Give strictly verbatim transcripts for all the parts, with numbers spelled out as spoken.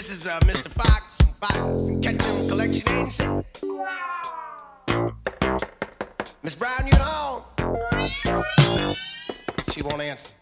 This is uh, Mister Fox from Fox and Ketchum Collection Agency. Miss Brown, you at home? She won't answer.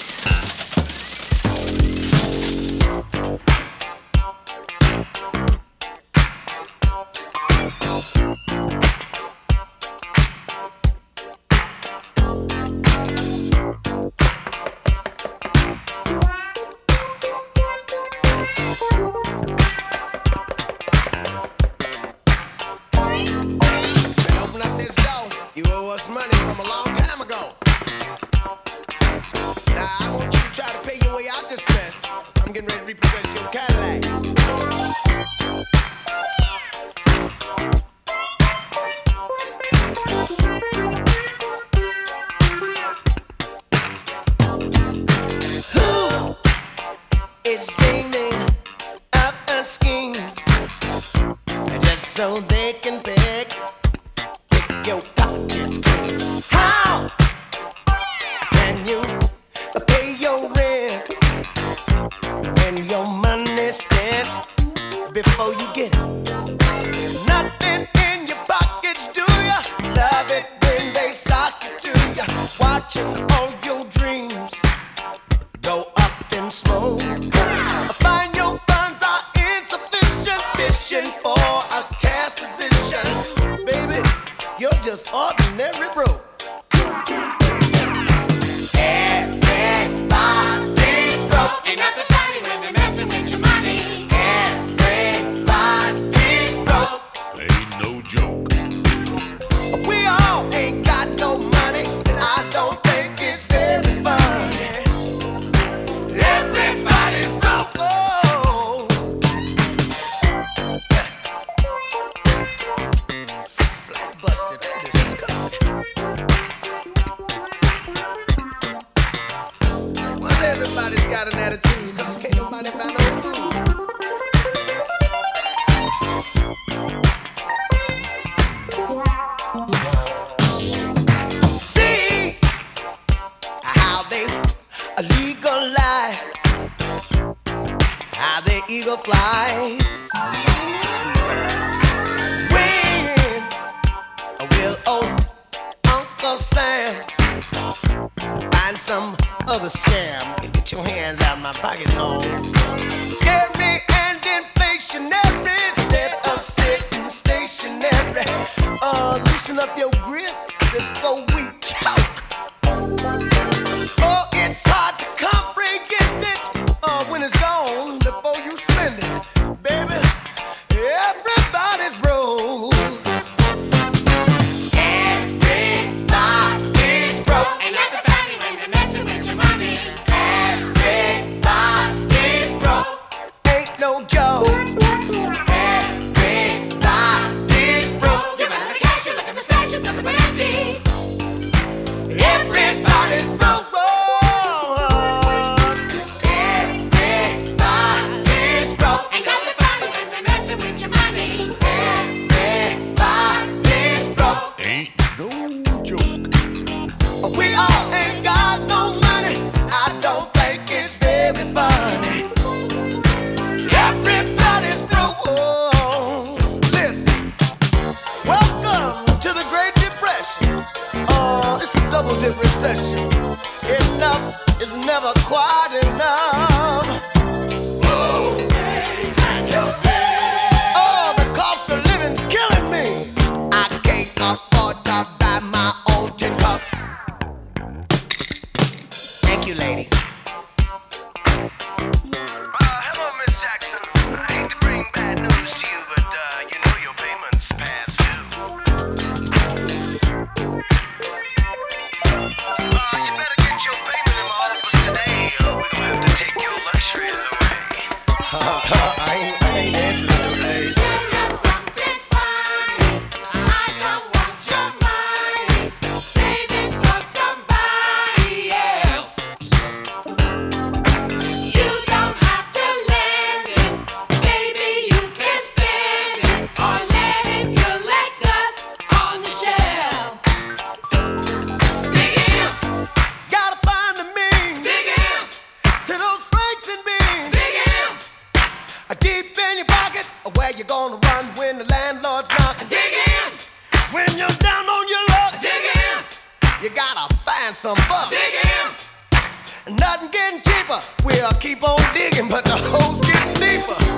You owe us money from a long time ago. Now I want you to try to pay your way out this mess. I'm getting ready to repossess your Cadillac. Who is dreaming up a scheme just so they can pick your pockets clean? How can you pay your rent when your money's spent before you get it? Nothing in your pockets, do ya? Love it when they sock it to ya. Watching all your dreams go up in smoke. Find your funds are insufficient, fishing for a cash position. Baby, you're just ordinary broke. Everybody's broke. Ain't nothing funny when they're messing with your money. Everybody's broke. Ain't no joke. We all ain't got no money, and I don't think it's very funny. Everybody's broke. Oh. Flat busted, disgusting. Well, everybody's got an attitude, cause can't nobody find no food. See how they legalize, how the eagle flies. Sweet bird. When will old Uncle Sam find some other scam? Get your hands out of my pocket, home. Scary and inflationary instead of sitting stationary. Uh, loosen up your grip before we choke. Oh, it's hard to comprehend it uh, when it's gone before you spend it. Baby, everybody's broke. Everybody's broke. Ain't nothing funny when they're messing with your money. Everybody's broke. Ain't no joke. Everybody's broke. You're running the cash, you look at the stash, it's nothing but empty. Everybody's broke. Oh, everybody's broke. Ain't nothing funny when they're messing with your money. Everybody's broke. Ain't no joke. We all ain't got no money. I don't think it's very funny. Everybody's broke. Oh, listen. Welcome to the Great Depression. Oh, it's a double dip recession. Enough is never quite enough. Oh, the cost of living's killing me. I can't afford to buy my own tin cup. Thank you, lady. Uh, hello, Miss Jackson. I hate to bring bad news to you, but uh, you know your payment's past due. Uh, you better get your payment in my office today, or we're gonna have to take your luxuries some bucks. Nothing getting cheaper. We'll keep on digging, but the hole's getting deeper.